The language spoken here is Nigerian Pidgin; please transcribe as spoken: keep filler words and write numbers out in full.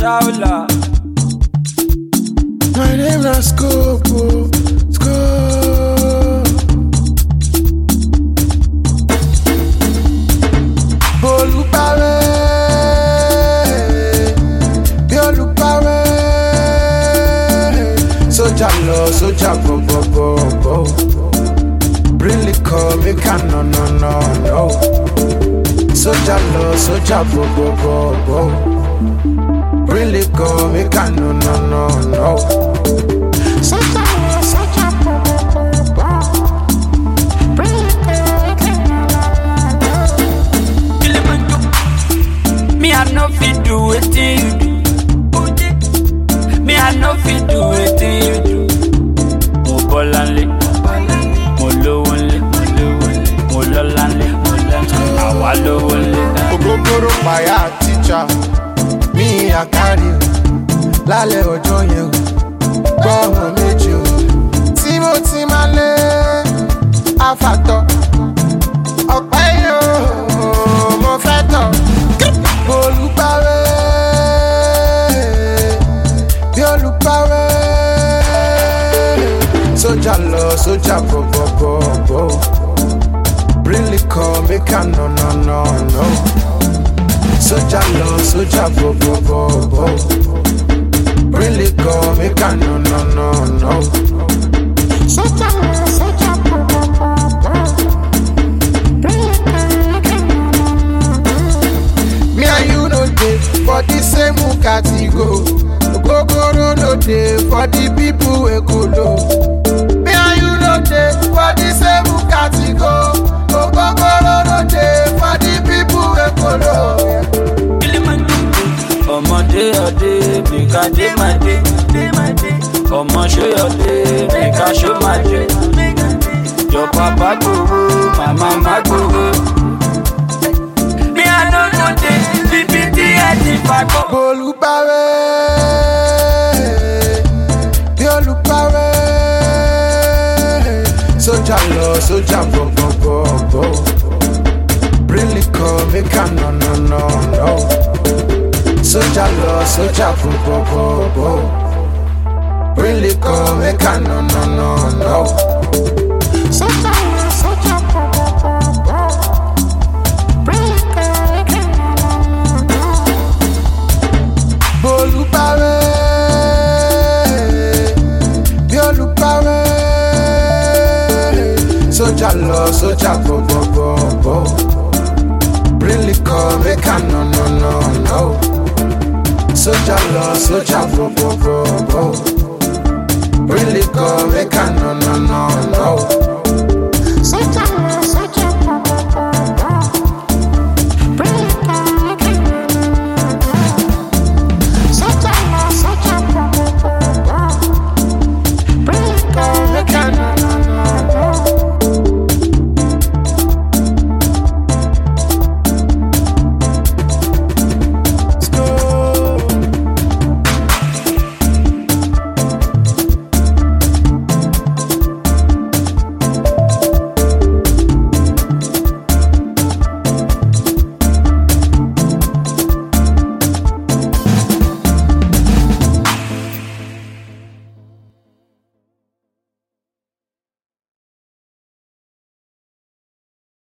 Shaula. My name na Scope, oh, Scope. Olùpàwé, bí olùpàwé. Sójà lọ, sójà bọ̀bọ̀bọ̀bọ̀. Bring liquor, make a no no no no. Sójà lọ, sójà bọ̀bọ̀bọ̀bọ̀. Bring liquor, make a no no no no. Sójà lọ, sójà bọ̀bọ̀bọ̀bọ̀. Bring liquor, make a no no no. Me I no fit do wetin you do. Me I no fit do wetin you do. Mo bọ́lá nlé, mo lówó nlé, mo lọ́lá nlé, àwa lówó nlé. Ogogoro paya teacher, mi àkárí o, lálẹ́ ọjọ́ yẹn o, gbọ́ ọmọ méjì o. Tí mo ti máa lé àfàtọ̀, ọ̀pẹ́ yìí o, mo fẹ́ tọ̀. Olùpàwé, bí olùpàwé. Sójà lọ, sójà bọ̀bọ̀bọ̀bọ̀. Bring liquor, make a no no no no. Sójà lọ, sójà bọ̀bọ̀bọ̀bọ̀. Bring liquor, make a no no no no. Sójà lọ, sójà bọ̀bọ̀bọ̀bọ̀. Bring liquor, make a no no no. Me and you no dey for the same category. Ogogoro no dey for the people wey go low. Me and you no dey for the same category. Ogogoro no dey for the people wey go low. Ọmọdé ọdẹ, bìkà dé máa dé. Ọmọ ṣé ọdẹ, bìkà ṣó máa dé. Jọ papa gbowó, màmá má gbowó. Mi àná ló dé, bíbí tí ẹ ti fagbọ́. Olùpàwé, bí olùpàwé. Sójà lọ, sójà bọ̀bọ̀bọ̀bọ̀. Bring liquor, make a no no no no. Sójà lọ, sójà bọ̀bọ̀bọ̀bọ̀. Bring liquor, make a no no no no. Sójà lọ, sójà bọ̀bọ̀bọ̀bọ̀. Bring liquor, make a no no no no. Olùpàwé, bí olùpàwé. Sójà lọ, sójà bọ̀bọ̀bọ̀bọ̀. Bring liquor, make a no no no no. Sójà lọ, sójà bọ̀bọ̀bọ̀bọ̀. Bring liquor, make a no no no no. Sójà